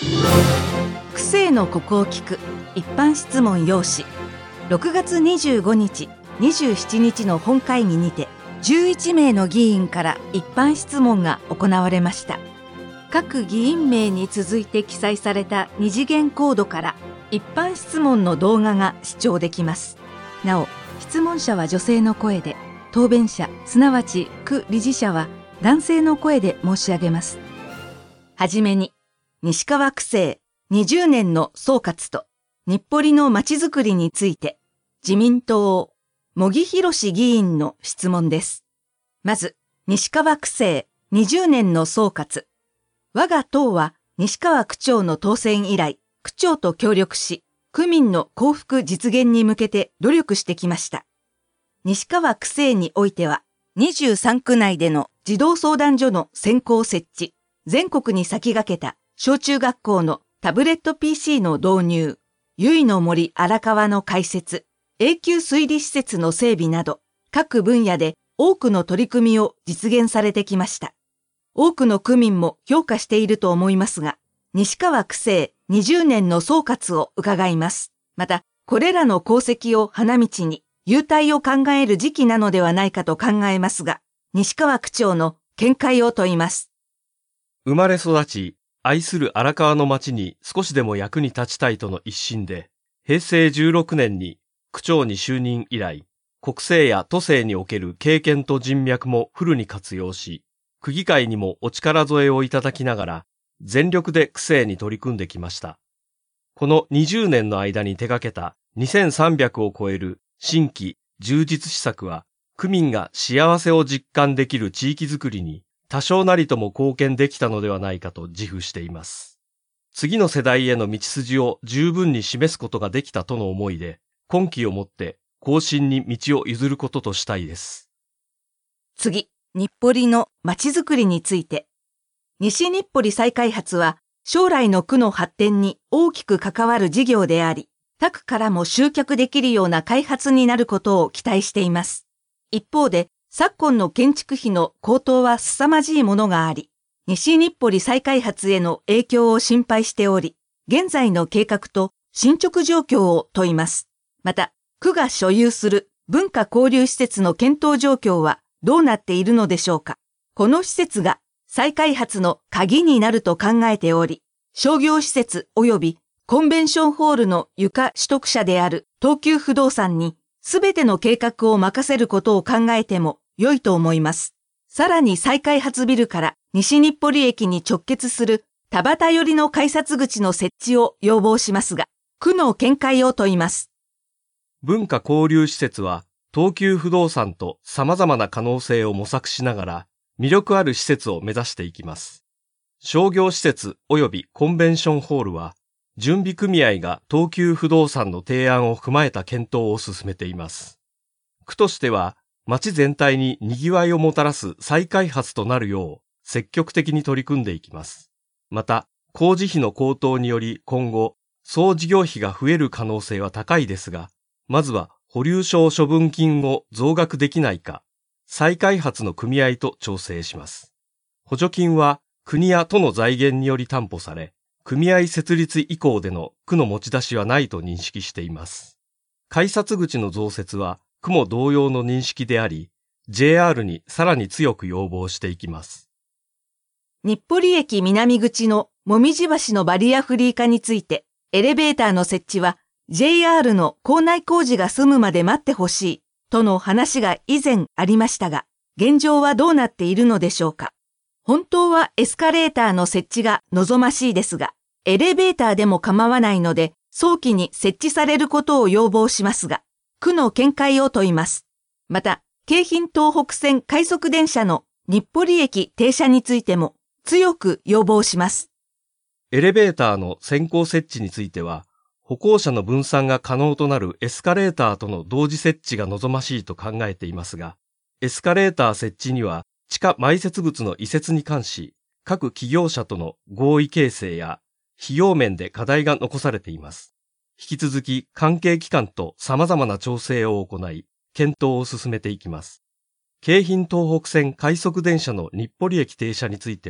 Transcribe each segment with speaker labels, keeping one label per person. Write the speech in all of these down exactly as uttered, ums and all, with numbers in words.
Speaker 1: 区政のここを聞く一般質問要旨。ろくがつにじゅうごにち、にじゅうしちにちの本会議にてじゅういちめいの議員から一般質問が行われました。各議員名に続いて記載された二次元コードから一般質問の動画が視聴できます。なお、質問者は女性の声で、答弁者すなわち区理事者は男性の声で申し上げます。はじめに、西川区政にじゅうねんの総括と日暮里のまちづくりについて自民党茂木宏議員の質問です。まず、西川区政にじゅうねんの総括。我が党は西川区長の当選以来、区長と協力し、区民の幸福実現に向けて努力してきました。西川区政においては、にじゅうさんく内での児童相談所の先行設置、全国に先駆けた小中学校のタブレット ピーシー の導入、由比の森荒川の開設、永久推理施設の整備など、各分野で多くの取り組みを実現されてきました。多くの区民も評価していると思いますが、西川区政にじゅうねんの総括を伺います。また、これらの功績を花道に、優待を考える時期なのではないかと考えますが、西川区長の見解を問います。
Speaker 2: 生まれ育ち、愛する荒川の町に少しでも役に立ちたいとの一心で、へいせいじゅうろくねんに区長に就任以来、国政や都政における経験と人脈もフルに活用し、区議会にもお力添えをいただきながら、全力で区政に取り組んできました。このにじゅうねんの間に手掛けたにせんさんびゃくを超える新規充実施策は、区民が幸せを実感できる地域づくりに多少なりとも貢献できたのではないかと自負しています。次の世代への道筋を十分に示すことができたとの思いで、今期をもって後進に道を譲ることとしたいです。
Speaker 1: 次、日暮里のまちづくりについて。西日暮里再開発は将来の区の発展に大きく関わる事業であり、他区からも集客できるような開発になることを期待しています。一方で、昨今の建築費の高騰は凄まじいものがあり、西日暮里再開発への影響を心配しており、現在の計画と進捗状況を問います。また、区が所有する文化交流施設の検討状況はどうなっているのでしょうか。この施設が再開発の鍵になると考えており、商業施設及びコンベンションホールの床取得者である東急不動産にすべての計画を任せることを考えても良いと思います。さらに再開発ビルから西日暮里駅に直結する田端寄りの改札口の設置を要望しますが、区の見解を問います。
Speaker 2: 文化交流施設は東急不動産と様々な可能性を模索しながら魅力ある施設を目指していきます。商業施設及びコンベンションホールは準備組合が東急不動産の提案を踏まえた検討を進めています。区としては町全体に賑わいをもたらす再開発となるよう積極的に取り組んでいきます。また、工事費の高騰により今後、総事業費が増える可能性は高いですが、まずは保留証処分金を増額できないか、再開発の組合と調整します。補助金は国や都の財源により担保され、組合設立以降での区の持ち出しはないと認識しています。改札口の増設は区も同様の認識であり、ジェイアール にさらに強く要望していきます。
Speaker 1: 日暮里駅南口のもみじ橋のバリアフリー化について、エレベーターの設置は ジェイアール の構内工事が済むまで待ってほしいとの話が以前ありましたが、現状はどうなっているのでしょうか。本当はエスカレーターの設置が望ましいですが、エレベーターでも構わないので、早期に設置されることを要望しますが、区の見解を問います。また、京浜東北線快速電車の日暮里駅停車についても強く要望します。
Speaker 2: エレベーターの先行設置については、歩行者の分散が可能となるエスカレーターとの同時設置が望ましいと考えていますが、エスカレーター設置には地下埋設物の移設に関し、各企業者との合意形成や費用面で課題が残されています。引き続き関係機関と様々な調整を行い、検討を進めていきます。京浜東北線快速電車の日暮里駅停車については、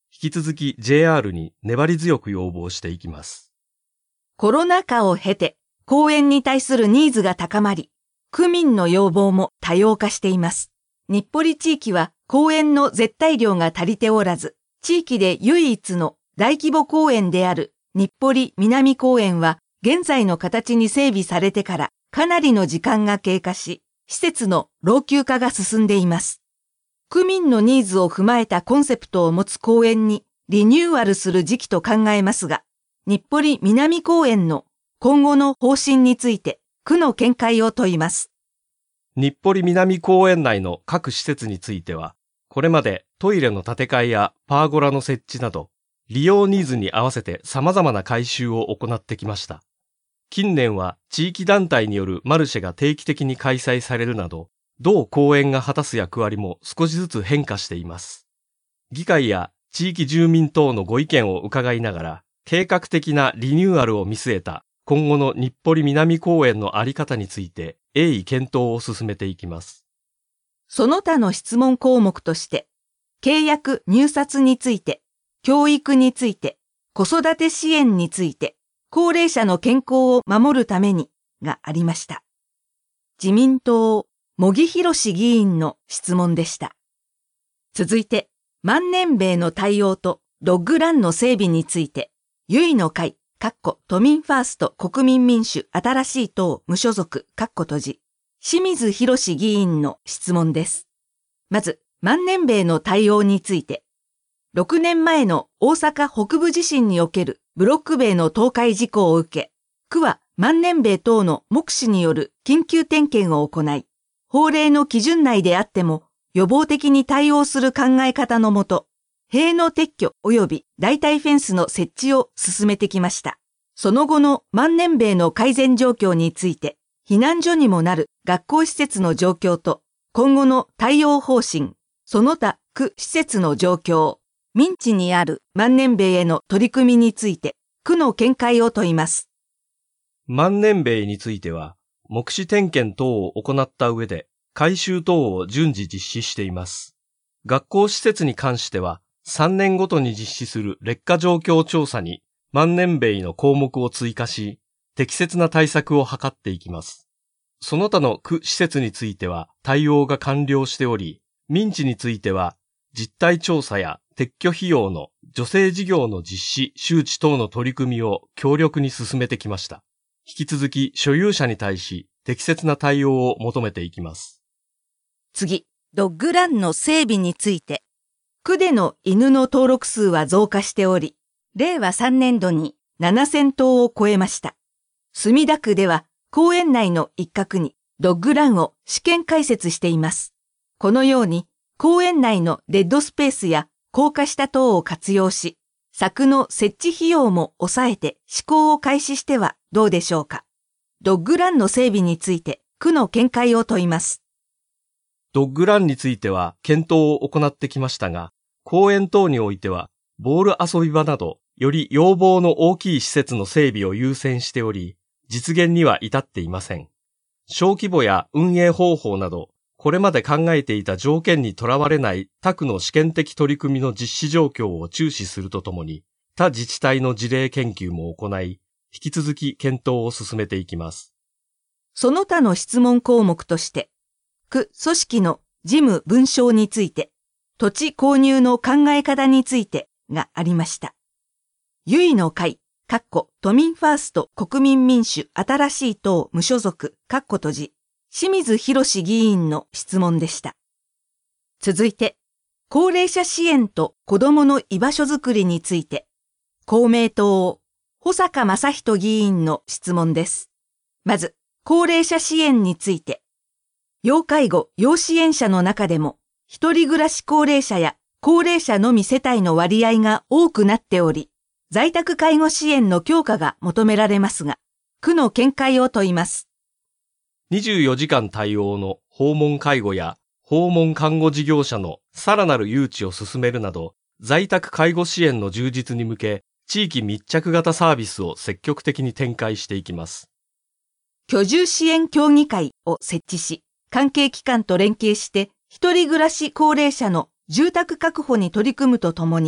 Speaker 2: 引き続き ジェイアール に粘り強く要望していきます。
Speaker 1: コロナ禍を経て、公園に対するニーズが高まり、区民の要望も多様化しています。日暮里地域は公園の絶対量が足りておらず、地域で唯一の大規模公園である日暮里南公園は現在の形に整備されてからかなりの時間が経過し、施設の老朽化が進んでいます。区民のニーズを踏まえたコンセプトを持つ公園にリニューアルする時期と考えますが、日暮里南公園の今後の方針について区の見解を問います。
Speaker 2: 日暮里南公園内の各施設については、これまでトイレの建て替えやパーゴラの設置など、利用ニーズに合わせて様々な改修を行ってきました。近年は地域団体によるマルシェが定期的に開催されるなど、同公園が果たす役割も少しずつ変化しています。議会や地域住民等のご意見を伺いながら、計画的なリニューアルを見据えた今後の日暮里南公園のあり方について鋭意検討を進めていきます。
Speaker 1: その他の質問項目として、契約入札について、教育について、子育て支援について、高齢者の健康を守るためにがありました。自民党、茂木宏議員の質問でした。続いて、万年兵の対応とドッグランの整備について、ゆいの会、かっこ都民ファースト国民民主新しい党無所属、かっこ閉じ、清水宏議員の質問です。まず、万年兵の対応について、ろくねんまえの大阪北部地震におけるブロック塀の倒壊事故を受け、区は万年兵等の目視による緊急点検を行い、法令の基準内であっても予防的に対応する考え方のもと、塀の撤去及び代替フェンスの設置を進めてきました。その後の万年兵の改善状況について、避難所にもなる学校施設の状況と、今後の対応方針、その他区施設の状況、民地にある万年兵への取り組みについて、区の見解を問います。
Speaker 2: 万年兵については、目視点検等を行った上で、改修等を順次実施しています。学校施設に関しては、さんねんごとに実施する劣化状況調査に、万年兵の項目を追加し、適切な対策を図っていきます。その他の区施設については対応が完了しており、民地については実態調査や撤去費用の助成事業の実施周知等の取り組みを強力に進めてきました。引き続き所有者に対し適切な対応を求めていきます。
Speaker 1: 次、ドッグランの整備について、区での犬の登録数は増加しており、れいわさんねんどにななせんとうを超えました。墨田区では公園内の一角にドッグランを試験開設しています。このように公園内のデッドスペースや高架下等を活用し、柵の設置費用も抑えて施行を開始してはどうでしょうか。ドッグランの整備について区の見解を問います。
Speaker 2: ドッグランについては検討を行ってきましたが、公園等においてはボール遊び場などより要望の大きい施設の整備を優先しており、実現には至っていません。小規模や運営方法など、これまで考えていた条件にとらわれない他区の試験的取り組みの実施状況を注視するとともに、他自治体の事例研究も行い、引き続き検討を進めていきます。
Speaker 1: その他の質問項目として、区組織の事務分掌について、土地購入の考え方についてがありました。ゆいの会、かっこ都民ファースト国民民主新しい党無所属、かっこ閉じ、清水宏議員の質問でした。続いて、高齢者支援と子どもの居場所づくりについて、公明党、保坂正人議員の質問です。まず、高齢者支援について、要介護・要支援者の中でも、一人暮らし高齢者や高齢者のみ世帯の割合が多くなっており、在宅介護支援の強化が求められますが、区の見解を問います。
Speaker 2: にじゅうよじかん対応の訪問介護や訪問看護事業者のさらなる誘致を進めるなど、在宅介護支援の充実に向け、地域密着型サービスを積極的に展開していきます。
Speaker 1: 居住支援協議会を設置し、関係機関と連携して、一人暮らし高齢者の住宅確保に取り組むとともに、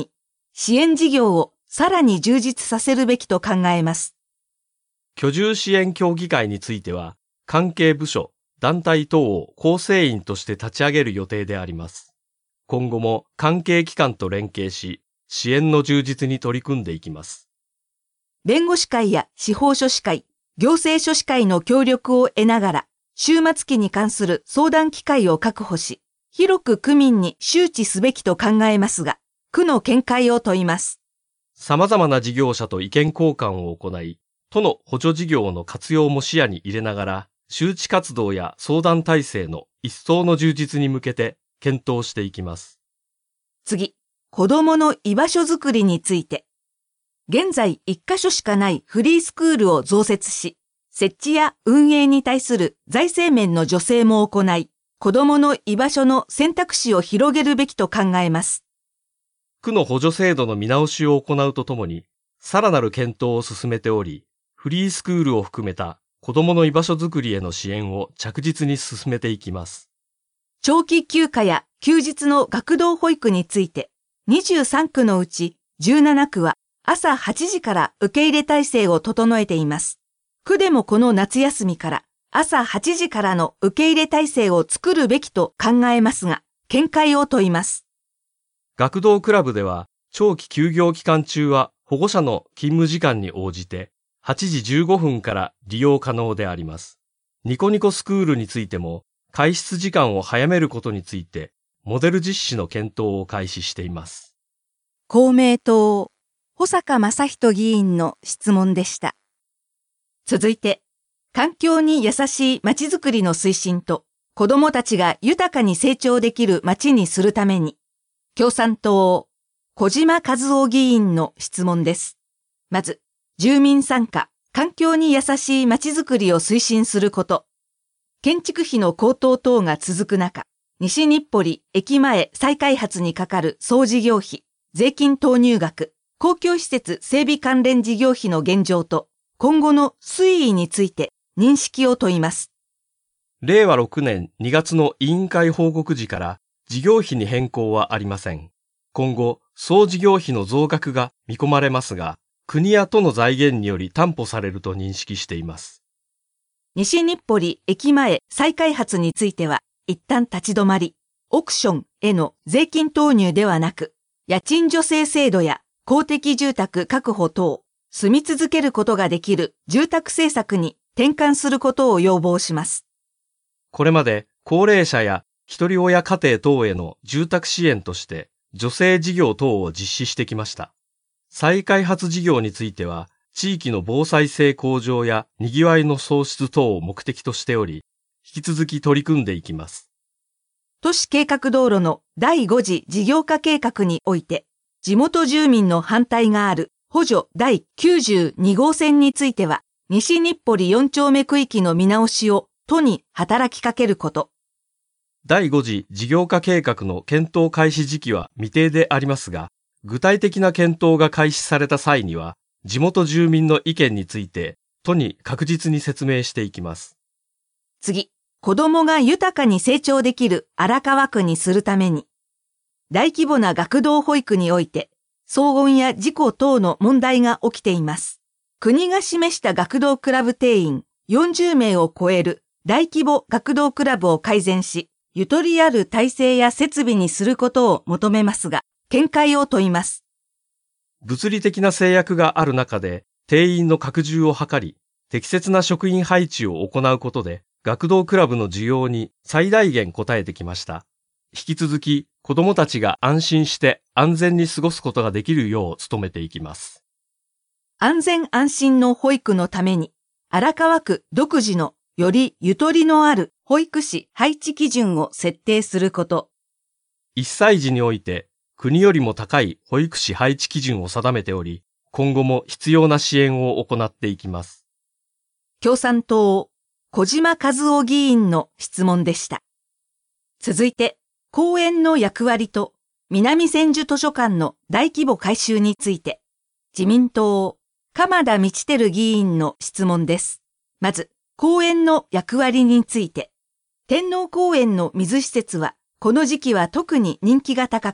Speaker 1: 支援事業をさらに充実させるべきと考えます。
Speaker 2: 居住支援協議会については、関係部署、団体等を構成員として立ち上げる予定であります。今後も関係機関と連携し、支援の充実に取り組んでいきます。
Speaker 1: 弁護士会や司法書士会、行政書士会の協力を得ながら、終末期に関する相談機会を確保し、広く区民に周知すべきと考えますが、区の見解を問います。
Speaker 2: 様々な事業者と意見交換を行い、都の補助事業の活用も視野に入れながら、周知活動や相談体制の一層の充実に向けて検討していきます。
Speaker 1: 次、子どもの居場所づくりについて。現在一カ所しかないフリースクールを増設し、設置や運営に対する財政面の助成も行い、子どもの居場所の選択肢を広げるべきと考えます。
Speaker 2: 区の補助制度の見直しを行うとともに、さらなる検討を進めており、フリースクールを含めた子どもの居場所づくりへの支援を着実に進めていきます。
Speaker 1: 長期休暇や休日の学童保育について、にじゅうさんくのうちじゅうななくは朝はちじから受け入れ体制を整えています。区でもこの夏休みから朝はちじからの受け入れ体制を作るべきと考えますが、見解を問います。
Speaker 2: 学童クラブでは、長期休業期間中は保護者の勤務時間に応じて、はちじじゅうごふんから利用可能であります。ニコニコスクールについても、開室時間を早めることについて、モデル実施の検討を開始しています。
Speaker 1: 公明党、保坂正人議員の質問でした。続いて、環境に優しいまちづくりの推進と、子どもたちが豊かに成長できるまちにするために、共産党、小島和夫議員の質問です。まず、住民参加、環境に優しいまちづくりを推進すること。建築費の高騰等が続く中、西日暮里駅前再開発にかかる総事業費、税金投入額、公共施設整備関連事業費の現状と、今後の推移について認識を問います。
Speaker 2: れいわろくねんにがつの委員会報告時から事業費に変更はありません。今後、総事業費の増額が見込まれますが、国や都の財源により担保されると認識しています。
Speaker 1: 西日暮里駅前再開発については、一旦立ち止まり、オークションへの税金投入ではなく、家賃助成制度や公的住宅確保等、住み続けることができる住宅政策に転換することを要望します。
Speaker 2: これまで高齢者や一人親家庭等への住宅支援として助成事業等を実施してきました。再開発事業については、地域の防災性向上や賑わいの創出等を目的としており、引き続き取り組んでいきます。
Speaker 1: 都市計画道路のだいご次事業化計画において、地元住民の反対がある補助だいきゅうじゅうにごうせんについては、西日暮里よん丁目区域の見直しを都に働きかけること。
Speaker 2: だいご次事業化計画の検討開始時期は未定でありますが、具体的な検討が開始された際には、地元住民の意見について都に確実に説明していきます。
Speaker 1: 次、子どもが豊かに成長できる荒川区にするために、大規模な学童保育において、騒音や事故等の問題が起きています。国が示した学童クラブ定員よんじゅうめいを超える大規模学童クラブを改善し、ゆとりある体制や設備にすることを求めますが、見解を問います。
Speaker 2: 物理的な制約がある中で、定員の拡充を図り、適切な職員配置を行うことで、学童クラブの需要に最大限応えてきました。引き続き、子どもたちが安心して安全に過ごすことができるよう努めていきます。
Speaker 1: 安全安心の保育のために、荒川区独自のよりゆとりのある保育士配置基準を設定すること。
Speaker 2: いっさい児において、国よりも高い保育士配置基準を定めており、今後も必要な支援を行っていきます。
Speaker 1: 共産党、小島和夫議員の質問でした。続いて、公園の役割と南千住図書館の大規模改修について、自民党、鎌田道輝議員の質問です。まず、公園の役割について、天皇公園の水施設は、この時期は特に人気が高く、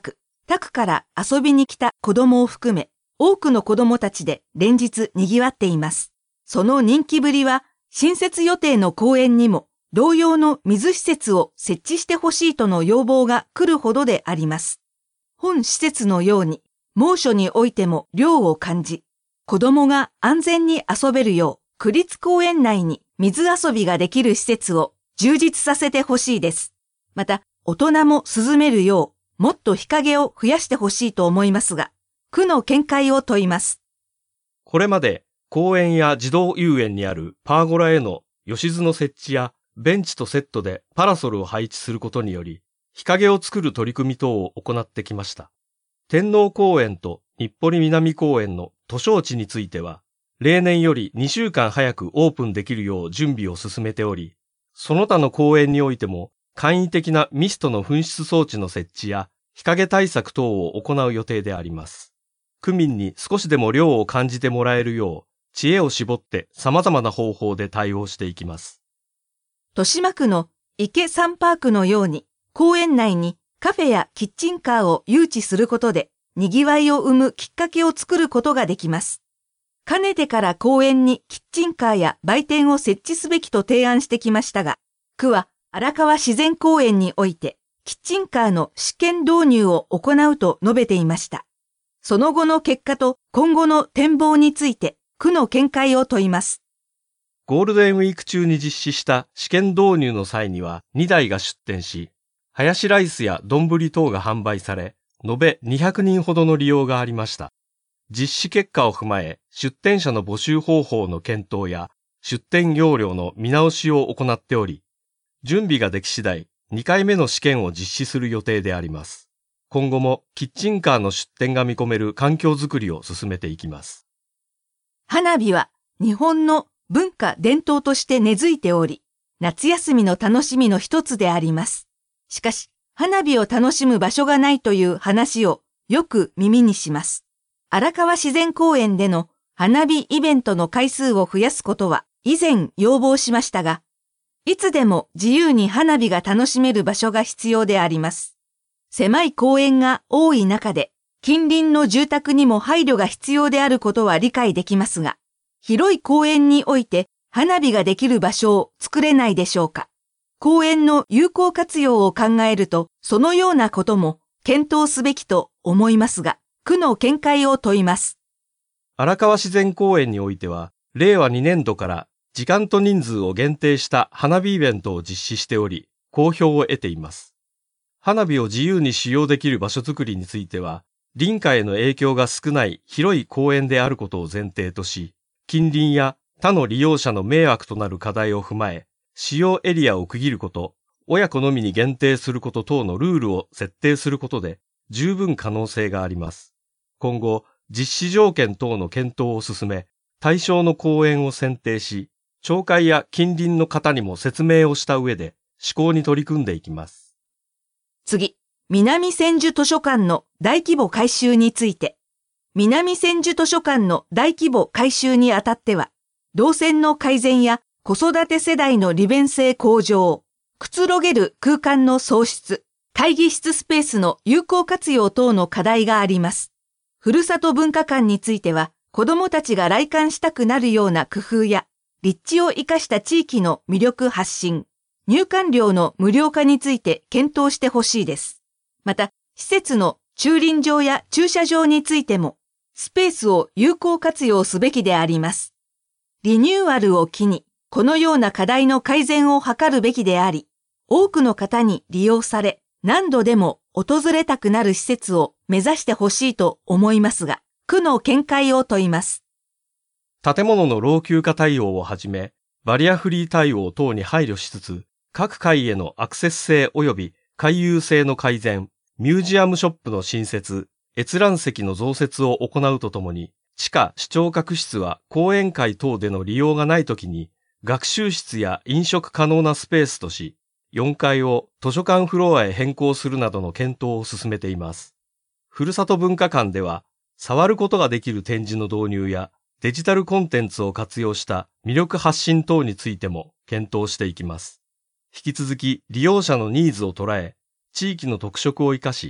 Speaker 1: 他区から遊びに来た子供を含め、多くの子供たちで連日賑わっています。その人気ぶりは、新設予定の公園にも、同様の水施設を設置してほしいとの要望が来るほどであります。本施設のように、猛暑においても涼を感じ、子供が安全に遊べるよう、区立公園内に水遊びができる施設を充実させてほしいです。また、大人も涼めるよう、もっと日陰を増やしてほしいと思いますが、区の見解を問います。
Speaker 2: これまで公園や児童遊園にあるパーゴラへの吉津の設置やベンチとセットでパラソルを配置することにより、日陰を作る取り組み等を行ってきました。天皇公園と日暮里南公園の図書地については、例年よりにしゅうかん早くオープンできるよう準備を進めており、その他の公園においても簡易的なミストの噴出装置の設置や日陰対策等を行う予定であります。区民に少しでも涼を感じてもらえるよう、知恵を絞って様々な方法で対応していきます。
Speaker 1: 豊島区の池サンパークのように、公園内にカフェやキッチンカーを誘致することで、賑わいを生むきっかけを作ることができます。かねてから公園にキッチンカーや売店を設置すべきと提案してきましたが、区は荒川自然公園において、キッチンカーの試験導入を行うと述べていました。その後の結果と今後の展望について、区の見解を問います。
Speaker 2: ゴールデンウィーク中に実施した試験導入の際にはにだいが出店し、ハヤシライスや丼等が販売され、延べにひゃくにんほどの利用がありました。実施結果を踏まえ、出店者の募集方法の検討や、出店要領の見直しを行っており、準備ができ次第、にかいめの試験を実施する予定であります。今後もキッチンカーの出店が見込める環境づくりを進めていきます。
Speaker 1: 花火は日本の文化伝統として根付いており、夏休みの楽しみの一つであります。しかし、花火を楽しむ場所がないという話をよく耳にします。荒川自然公園での花火イベントの回数を増やすことは以前要望しましたが、いつでも自由に花火が楽しめる場所が必要であります。狭い公園が多い中で、近隣の住宅にも配慮が必要であることは理解できますが、広い公園において花火ができる場所を作れないでしょうか。公園の有効活用を考えると、そのようなことも検討すべきと思いますが、区の見解を問います。
Speaker 2: 荒川自然公園においては、れいわにねんどから時間と人数を限定した花火イベントを実施しており、好評を得ています。花火を自由に使用できる場所づくりについては、林家への影響が少ない広い公園であることを前提とし、近隣や他の利用者の迷惑となる課題を踏まえ、使用エリアを区切ること、親子のみに限定すること等のルールを設定することで、十分可能性があります。今後、実施条件等の検討を進め、対象の公園を選定し、町会や近隣の方にも説明をした上で、施行に取り組んでいきます。
Speaker 1: 次、南千住図書館の大規模改修について。南千住図書館の大規模改修にあたっては、動線の改善や子育て世代の利便性向上、くつろげる空間の創出、会議室スペースの有効活用等の課題があります。ふるさと文化館については、子どもたちが来館したくなるような工夫や、立地を生かした地域の魅力発信、入館料の無料化について検討してほしいです。また、施設の駐輪場や駐車場についても、スペースを有効活用すべきであります。リニューアルを機に、このような課題の改善を図るべきであり、多くの方に利用され、何度でも訪れたくなる施設を目指してほしいと思いますが、区の見解を問います。
Speaker 2: 建物の老朽化対応をはじめ、バリアフリー対応等に配慮しつつ、各階へのアクセス性及び回遊性の改善、ミュージアムショップの新設、閲覧席の増設を行うとともに、地下視聴覚室は講演会等での利用がないときに、学習室や飲食可能なスペースとし、よんかいを図書館フロアへ変更するなどの検討を進めています。ふるさと文化館では、触ることができる展示の導入や、デジタルコンテンツを活用した魅力発信等についても検討していきます。引き続き利用者のニーズを捉え、地域の特色を生かし、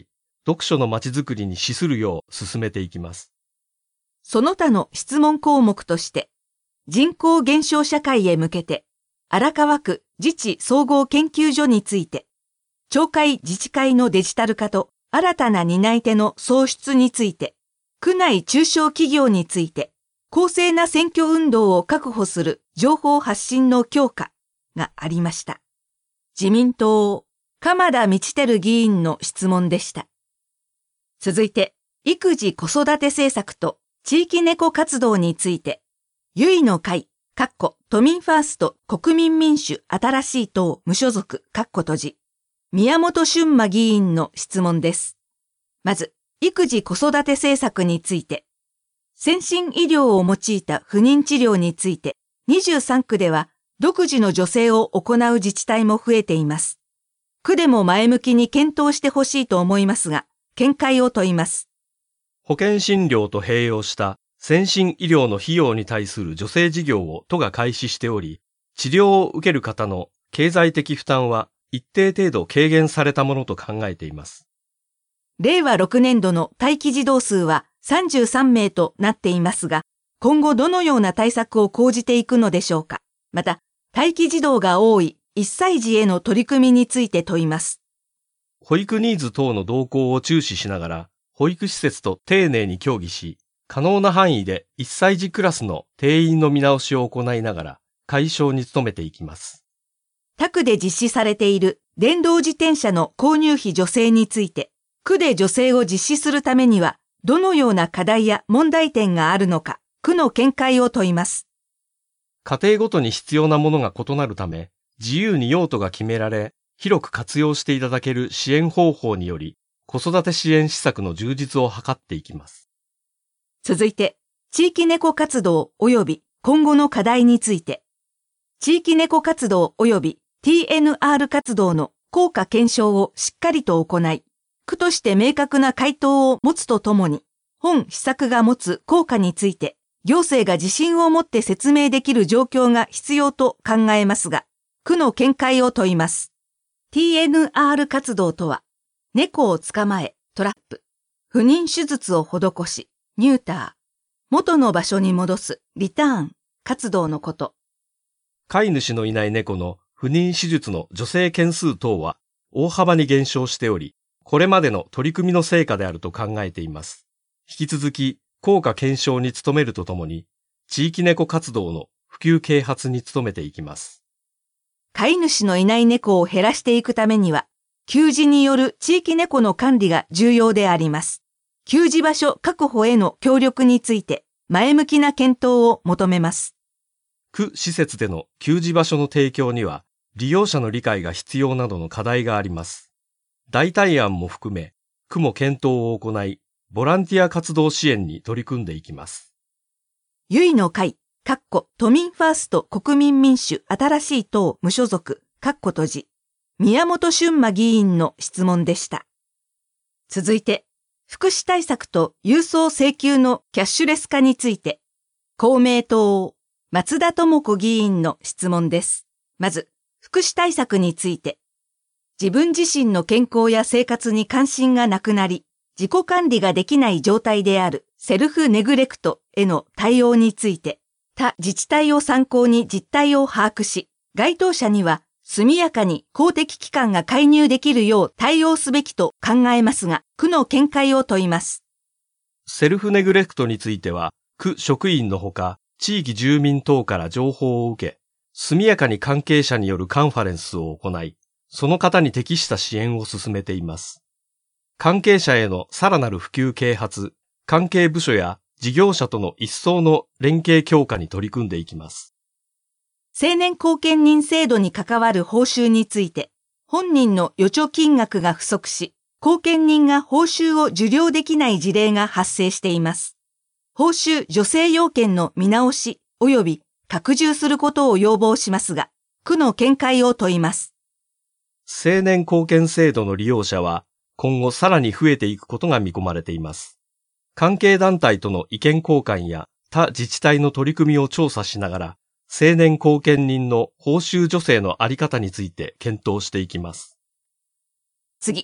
Speaker 2: 読書のまちづくりに資するよう進めていきます。
Speaker 1: その他の質問項目として、人口減少社会へ向けて、荒川区自治総合研究所について、町会自治会のデジタル化と新たな担い手の創出について、区内中小企業について、公正な選挙運動を確保する情報発信の強化がありました。自民党、鎌田道輝議員の質問でした。続いて、育児子育て政策と地域猫活動について、ゆいの会、かっこ都民ファースト国民民主新しい党無所属、かっこ閉じ、宮本俊馬議員の質問です。まず、育児子育て政策について、先進医療を用いた不妊治療について、にじゅうさんくでは独自の助成を行う自治体も増えています。区でも前向きに検討してほしいと思いますが、見解を問います。
Speaker 2: 保険診療と併用した先進医療の費用に対する助成事業を都が開始しており、治療を受ける方の経済的負担は一定程度軽減されたものと考えています。
Speaker 1: れいわろくねんどの待機児童数はさんじゅうさんめいとなっていますが、今後どのような対策を講じていくのでしょうか。また、待機児童が多いいっさい児への取り組みについて問います。
Speaker 2: 保育ニーズ等の動向を注視しながら、保育施設と丁寧に協議し、可能な範囲でいっさい児クラスの定員の見直しを行いながら、解消に努めていきます。
Speaker 1: 他区で実施されている電動自転車の購入費助成について、区で助成を実施するためには、どのような課題や問題点があるのか、区の見解を問います。
Speaker 2: 家庭ごとに必要なものが異なるため、自由に用途が決められ、広く活用していただける支援方法により、子育て支援施策の充実を図っていきます。
Speaker 1: 続いて、地域猫活動及び今後の課題について、地域猫活動及び ティーエヌアール 活動の効果検証をしっかりと行い、区として明確な回答を持つとともに、本施策が持つ効果について、行政が自信を持って説明できる状況が必要と考えますが、区の見解を問います。ティーエヌアール 活動とは、猫を捕まえ、トラップ、不妊手術を施し、ニューター、元の場所に戻す、リターン、活動のこと。
Speaker 2: 飼い主のいない猫の不妊手術の助成件数等は大幅に減少しており、これまでの取り組みの成果であると考えています。引き続き、効果検証に努めるとともに、地域猫活動の普及啓発に努めていきます。
Speaker 1: 飼い主のいない猫を減らしていくためには、給餌による地域猫の管理が重要であります。給餌場所確保への協力について、前向きな検討を求めます。
Speaker 2: 区施設での給餌場所の提供には、利用者の理解が必要などの課題があります。代替案も含め、区も検討を行い、ボランティア活動支援に取り組んでいきます。
Speaker 1: ゆいの会、かっこ都民ファースト国民民主新しい党無所属、かっこ閉じ、宮本俊馬議員の質問でした。続いて、福祉対策と郵送請求のキャッシュレス化について、公明党、松田智子議員の質問です。まず、福祉対策について、自分自身の健康や生活に関心がなくなり、自己管理ができない状態であるセルフネグレクトへの対応について、他自治体を参考に実態を把握し、該当者には速やかに公的機関が介入できるよう対応すべきと考えますが、区の見解を問います。
Speaker 2: セルフネグレクトについては、区職員のほか、地域住民等から情報を受け、速やかに関係者によるカンファレンスを行い、その方に適した支援を進めています。関係者へのさらなる普及啓発、関係部署や事業者との一層の連携強化に取り組んでいきます。
Speaker 1: 成年後見人制度に関わる報酬について、本人の預貯金額が不足し、後見人が報酬を受領できない事例が発生しています。報酬助成要件の見直し及び拡充することを要望しますが、区の見解を問います。
Speaker 2: 成年後見制度の利用者は今後さらに増えていくことが見込まれています。関係団体との意見交換や他自治体の取り組みを調査しながら、成年後見人の報酬助成のあり方について検討していきます。
Speaker 1: 次、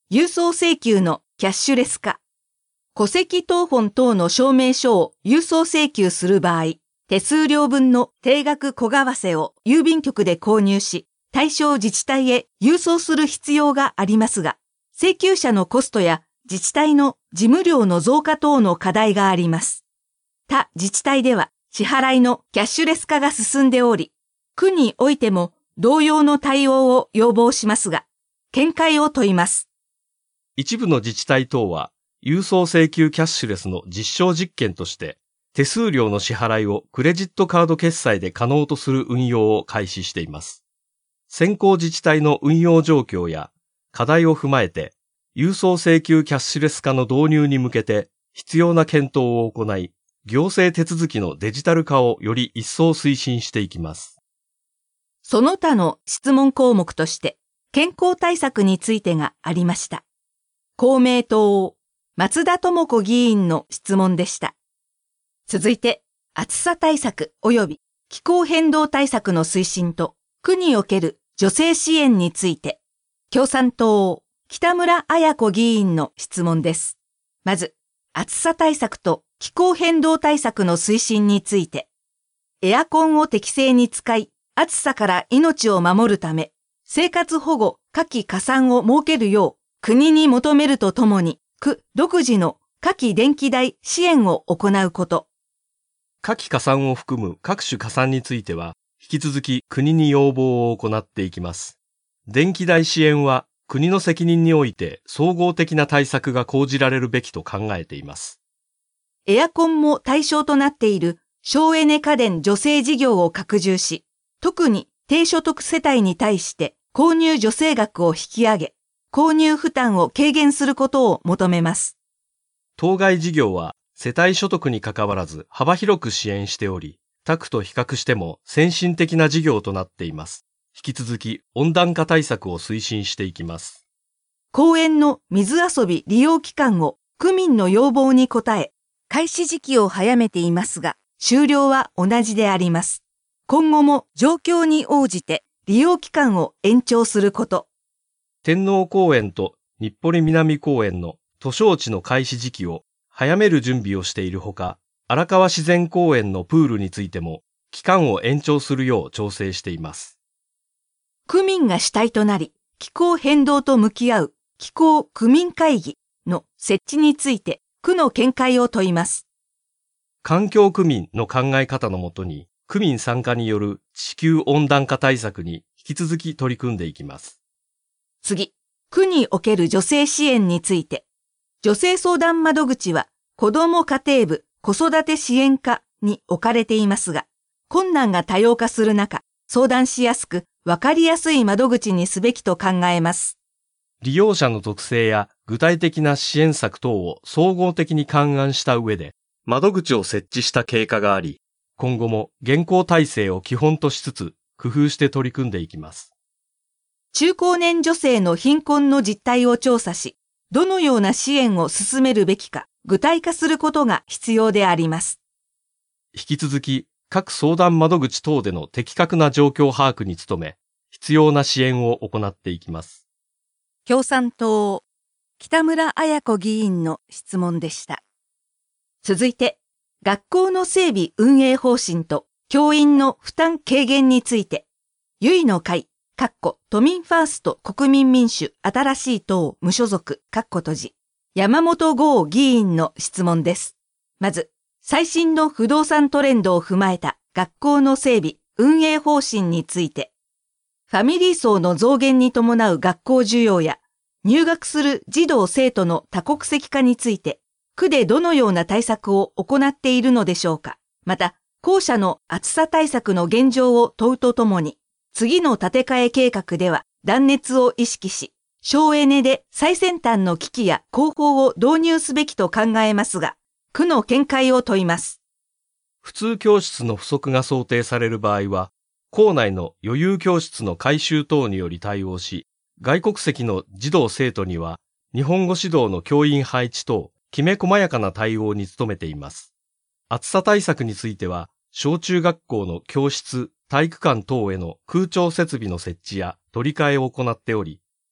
Speaker 1: 郵送請求のキャッシュレス化。戸籍謄本等の証明書を郵送請求する場合、手数料分の定額小為替を郵便局で購入し、対象自治体へ郵送する必要がありますが、請求者のコストや自治体の事務量の増加等の課題があります。他自治体では支払いのキャッシュレス化が進んでおり、区においても同様の対応を要望しますが、見解を問います。
Speaker 2: 一部の自治体等は、郵送請求キャッシュレスの実証実験として、手数料の支払いをクレジットカード決済で可能とする運用を開始しています。先行自治体の運用状況や課題を踏まえて、郵送請求キャッシュレス化の導入に向けて必要な検討を行い、行政手続きのデジタル化をより一層推進していきます。
Speaker 1: その他の質問項目として、健康対策についてがありました。公明党、松田智子議員の質問でした。続いて、暑さ対策及び気候変動対策の推進と、区における女性支援について、共産党、北村彩子議員の質問です。まず、暑さ対策と気候変動対策の推進について、エアコンを適正に使い、暑さから命を守るため、生活保護夏季加算を設けるよう国に求めるとともに、区独自の夏季電気代支援を行うこと。
Speaker 2: 夏季加算を含む各種加算については、引き続き国に要望を行っていきます。電気代支援は国の責任において総合的な対策が講じられるべきと考えています。
Speaker 1: エアコンも対象となっている省エネ家電助成事業を拡充し、特に低所得世帯に対して購入助成額を引き上げ、購入負担を軽減することを求めます。
Speaker 2: 当該事業は世帯所得にかかわらず幅広く支援しており、他区と比較しても先進的な事業となっています。引き続き温暖化対策を推進していきます。
Speaker 1: 公園の水遊び利用期間を区民の要望に応え、開始時期を早めていますが、終了は同じであります。今後も状況に応じて利用期間を延長すること。
Speaker 2: 天皇公園と日暮里南公園の図書地の開始時期を早める準備をしているほか、荒川自然公園のプールについても期間を延長するよう調整しています。
Speaker 1: 区民が主体となり、気候変動と向き合う気候区民会議の設置について区の見解を問います。
Speaker 2: 環境区民の考え方のもとに、区民参加による地球温暖化対策に引き続き取り組んでいきます。
Speaker 1: 次、区における女性支援について、女性相談窓口は子ども家庭部子育て支援課に置かれていますが、困難が多様化する中、相談しやすく分かりやすい窓口にすべきと考えます。
Speaker 2: 利用者の特性や具体的な支援策等を総合的に勘案した上で、窓口を設置した経過があり、今後も現行体制を基本としつつ工夫して取り組んでいきます。
Speaker 1: 中高年女性の貧困の実態を調査し、どのような支援を進めるべきか具体化することが必要であります。
Speaker 2: 引き続き各相談窓口等での的確な状況把握に努め、必要な支援を行っていきます。
Speaker 1: 共産党、北村彩子議員の質問でした。続いて、学校の整備運営方針と教員の負担軽減について、ゆいの会、かっこ都民ファースト国民民主新しい党無所属、かっこ閉じ、山本剛議員の質問です。まず、最新の不動産トレンドを踏まえた学校の整備運営方針について、ファミリー層の増減に伴う学校需要や、入学する児童生徒の多国籍化について、区でどのような対策を行っているのでしょうか。また、校舎の暑さ対策の現状を問うとともに、次の建て替え計画では断熱を意識し、省エネで最先端の機器や工法を導入すべきと考えますが、区の見解を問います。
Speaker 2: 普通教室の不足が想定される場合は、校内の余裕教室の改修等により対応し、外国籍の児童生徒には、日本語指導の教員配置等、きめ細やかな対応に努めています。暑さ対策については、小中学校の教室、体育館等への空調設備の設置や取り替えを行っており、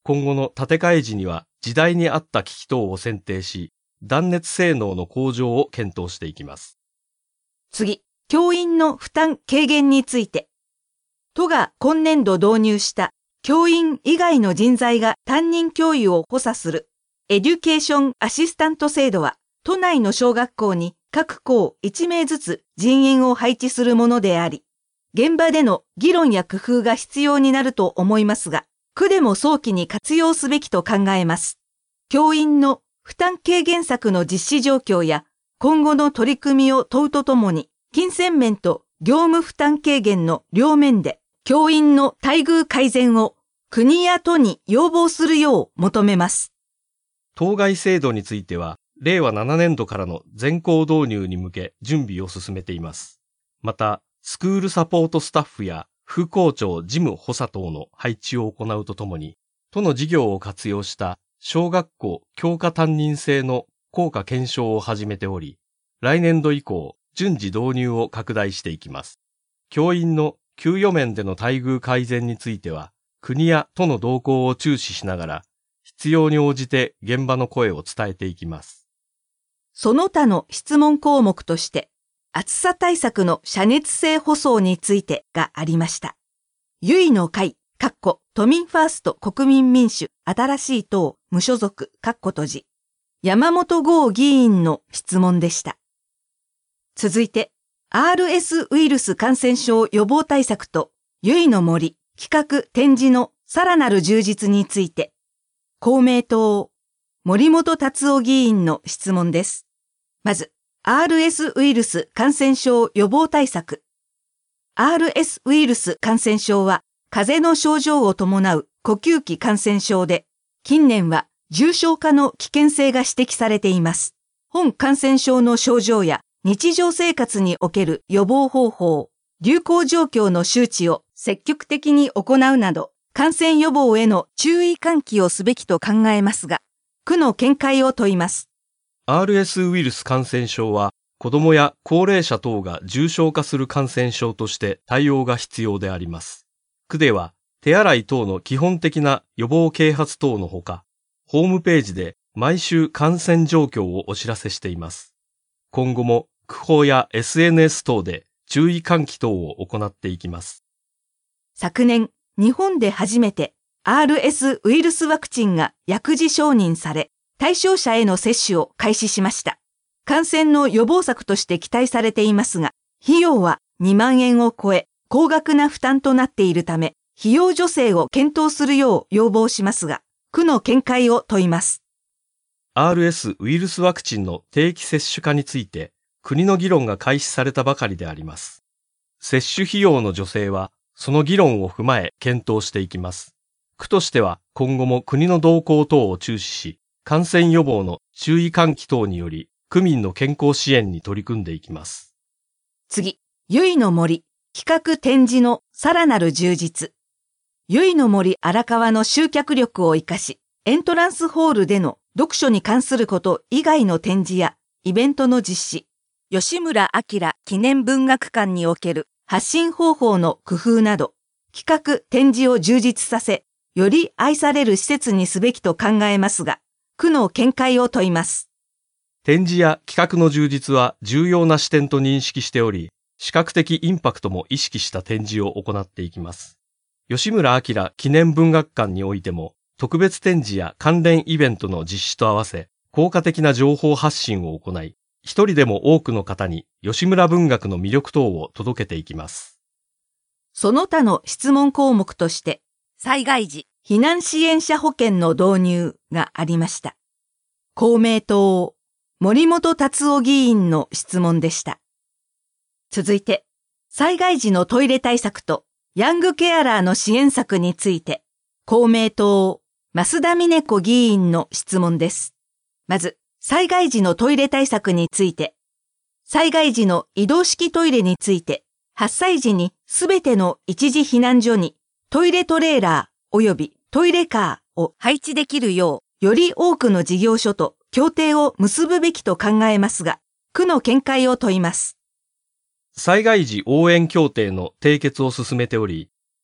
Speaker 2: 今後の建て替え時には時代に合った機器等を選定し、断熱性能の向上を検討していきます。
Speaker 1: 次、教員の負担軽減について。都が今年度導入した教員以外の人材が担任教諭を補佐するエデュケーションアシスタント制度は、都内の小学校に各校いちめいずつ人員を配置するものであり、現場での議論や工夫が必要になると思いますが、区でも早期に活用すべきと考えます。教員の負担軽減策の実施状況や今後の取り組みを問うとともに、金銭面と業務負担軽減の両面で教員の待遇改善を国や都に要望するよう求めます。
Speaker 2: 当該制度については、れいわななねんどからの全校導入に向け準備を進めています。また、スクールサポートスタッフや副校長事務補佐等の配置を行うとともに、都の事業を活用した小学校教科担任制の効果検証を始めており、来年度以降、順次導入を拡大していきます。教員の給与面での待遇改善については、国や都の動向を注視しながら、必要に応じて現場の声を伝えていきます。
Speaker 1: その他の質問項目として、暑さ対策の遮熱性舗装についてがありました。ゆいの会、かっこ都民ファースト国民民主、新しい党、無所属、かっこ閉じ。山本剛議員の質問でした。続いて、アールエス ウイルス感染症予防対策と、ゆいの森、企画展示のさらなる充実について、公明党、森本達夫議員の質問です。まず、アールエス ウイルス感染症予防対策。アールエス ウイルス感染症は、風邪の症状を伴う呼吸器感染症で、近年は重症化の危険性が指摘されています。本感染症の症状や日常生活における予防方法、流行状況の周知を積極的に行うなど、感染予防への注意喚起をすべきと考えますが、区の見解を問います。
Speaker 2: アールエス ウイルス感染症は、子どもや高齢者等が重症化する感染症として対応が必要であります。区では、手洗い等の基本的な予防啓発等のほか、ホームページで毎週感染状況をお知らせしています。今後も区報や エスエヌエス 等で注意喚起等を行っていきます。
Speaker 1: 昨年、日本で初めて アールエス ウイルスワクチンが薬事承認され、対象者への接種を開始しました。感染の予防策として期待されていますが、費用はにまんえんを超え、高額な負担となっているため、費用助成を検討するよう要望しますが、区の見解を問います。
Speaker 2: アールエス ウイルスワクチンの定期接種化について、国の議論が開始されたばかりであります。接種費用の助成は、その議論を踏まえ検討していきます。区としては今後も国の動向等を注視し、感染予防の注意喚起等により、区民の健康支援に取り組んでいきます。
Speaker 1: 次、ゆいの森、企画展示のさらなる充実。ゆいの森荒川の集客力を生かし、エントランスホールでの読書に関すること以外の展示やイベントの実施、吉村明記念文学館における発信方法の工夫など、企画展示を充実させ、より愛される施設にすべきと考えますが、区の見解を問います。
Speaker 2: 展示や企画の充実は重要な視点と認識しており、視覚的インパクトも意識した展示を行っていきます。吉村明記念文学館においても、特別展示や関連イベントの実施と合わせ、効果的な情報発信を行い、一人でも多くの方に吉村文学の魅力等を届けていきます。
Speaker 1: その他の質問項目として、災害時避難支援者保険の導入がありました。公明党、森本達夫議員の質問でした。続いて、災害時のトイレ対策とヤングケアラーの支援策について、公明党、増田美音子議員の質問です。まず、災害時のトイレ対策について、災害時の移動式トイレについて、発災時にすべての一時避難所にトイレトレーラー及びトイレカーを配置できるよう、より多くの事業所と協定を結ぶべきと考えますが、区の見解を問います。
Speaker 2: 災害時応援協定の締結を進めており、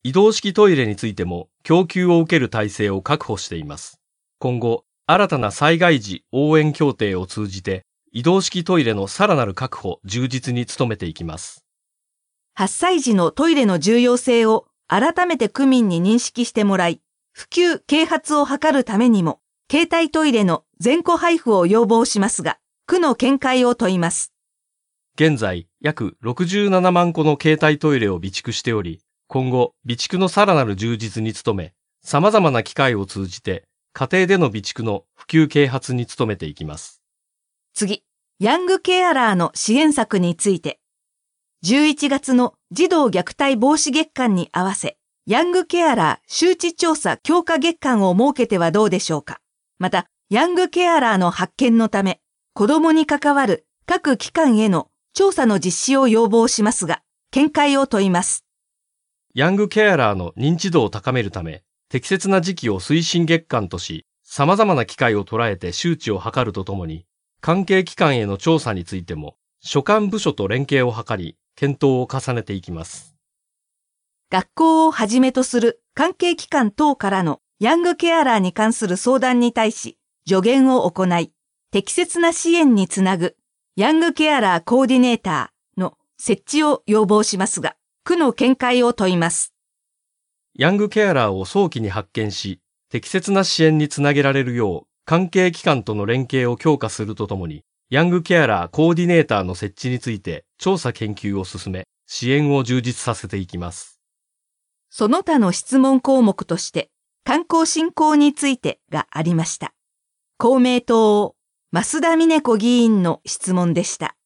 Speaker 2: 移動式トイレについても供給を受ける体制を確保しています。今後、新たな災害時応援協定を通じて、移動式トイレのさらなる確保、充実に努めていきます。
Speaker 1: 発災時のトイレの重要性を改めて区民に認識してもらい、普及・啓発を図るためにも、携帯トイレの全戸配布を要望しますが、区の見解を問います。
Speaker 2: 現在、約ろくじゅうななまんこの携帯トイレを備蓄しており、今後、備蓄のさらなる充実に努め、様々な機会を通じて、家庭での備蓄の普及啓発に努めていきます。
Speaker 1: 次、ヤングケアラーの支援策について。じゅういちがつの児童虐待防止月間に合わせ、ヤングケアラー周知調査強化月間を設けてはどうでしょうか。また、ヤングケアラーの発見のため、子どもに関わる各機関への調査の実施を要望しますが、見解を問います。
Speaker 2: ヤングケアラーの認知度を高めるため、適切な時期を推進月間とし、様々な機会を捉えて周知を図るとともに、関係機関への調査についても、所管部署と連携を図り、検討を重ねていきます。
Speaker 1: 学校をはじめとする関係機関等からのヤングケアラーに関する相談に対し、助言を行い、適切な支援につなぐヤングケアラーコーディネーターの設置を要望しますが、区の見解を問います。
Speaker 2: ヤングケアラーを早期に発見し、適切な支援につなげられるよう、関係機関との連携を強化するとともに、ヤングケアラーコーディネーターの設置について調査研究を進め、支援を充実させていきます。
Speaker 1: その他の質問項目として、観光振興についてがありました。公明党、増田美音子議員の質問でした。